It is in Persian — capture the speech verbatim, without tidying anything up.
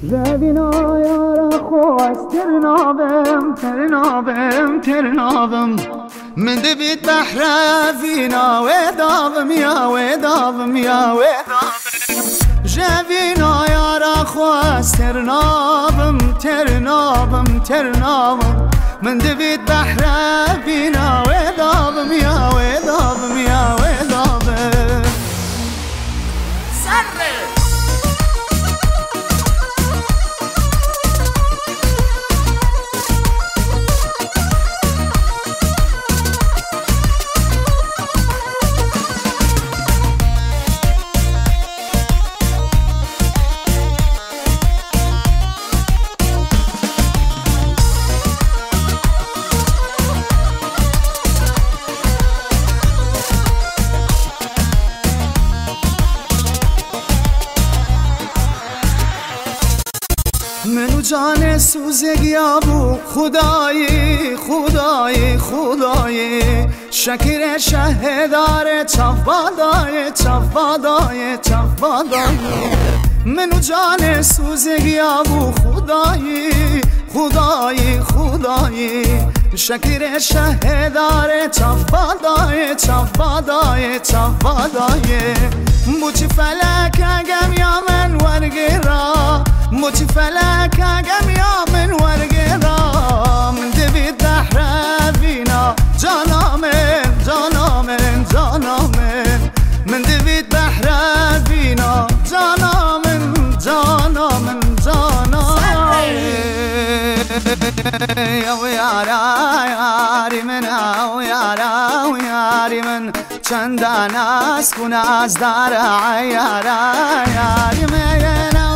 زبینا یارا خواست ترنابم ترنابم ترنابم من دبيت بحر فينا ودابم يا ودابم يا ودابم جبينا يارا خواست ترنابم ترنابم ترنابم من دبيت بحر فينا ودابم يا ودابم يا ودابم سر منو جان سوزگی ابو خدایی خدایی خدایی شکر شهدار چفادای چفادای چفادای منو جان سوزگی ابو خدایی خدایی خدایی شکر شهدار چفادای چفادای چفادای موچی فلک اگم یا من ورگرا موچی فلک اگم یا من ورگرا من دوید بحر فینا جانا من جانا من جانا من من دوید بحر فینا جانا من جانا من جانا او یارا یاری من او یارا او یاری من چندان از کن از در عیارا یاری من